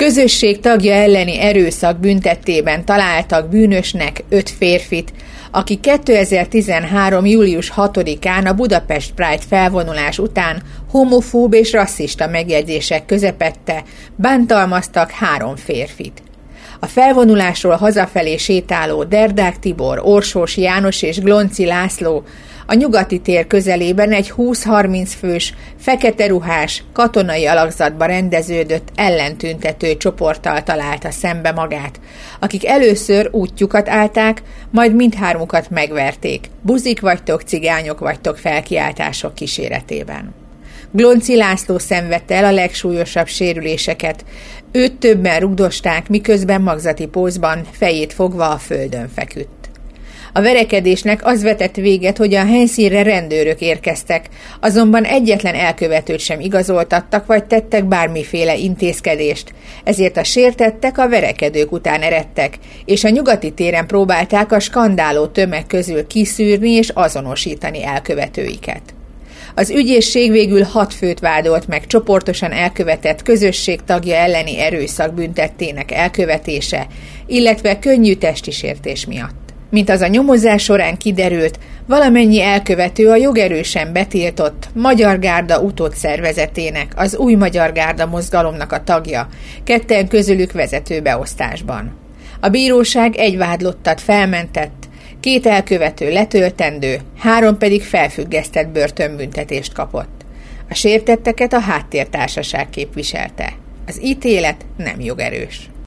Közösség tagja elleni erőszak büntettében találtak bűnösnek 5 férfit, akik 2013. július 6-án a Budapest Pride felvonulás után homofób és rasszista megjegyzések közepette bántalmaztak 3 férfit. A felvonulásról hazafelé sétáló Derdák Tibor, Orsós János és Glonci László a Nyugati tér közelében egy 20-30 fős, fekete ruhás, katonai alakzatba rendeződött ellentüntető csoporttal találta szembe magát, akik először útjukat állták, majd mindhármukat megverték, buzik vagytok, cigányok vagytok felkiáltások kíséretében. Glonci László szenvedte el a legsúlyosabb sérüléseket, őt többen rugdosták, miközben magzati pózban, fejét fogva a földön feküdt. A verekedésnek az vetett véget, hogy a helyszínre rendőrök érkeztek, azonban egyetlen elkövetőt sem igazoltattak, vagy tettek bármiféle intézkedést, ezért a sértettek a verekedők után eredtek, és a Nyugati téren próbálták a skandáló tömeg közül kiszűrni és azonosítani elkövetőiket. Az ügyészség végül 6 főt vádolt meg csoportosan elkövetett közösség tagja elleni erőszak büntettének elkövetése, illetve könnyű testi sértés miatt. Mint az a nyomozás során kiderült, valamennyi elkövető a jogerősen betiltott Magyar Gárda utódszervezetének, az Új Magyar Gárda mozgalomnak a tagja, 2 közülük vezető beosztásban. A bíróság 1 vádlottat felmentett, 2 elkövető letöltendő, 3 pedig felfüggesztett börtönbüntetést kapott. A sértetteket a Háttértársaság képviselte. Az ítélet nem jogerős.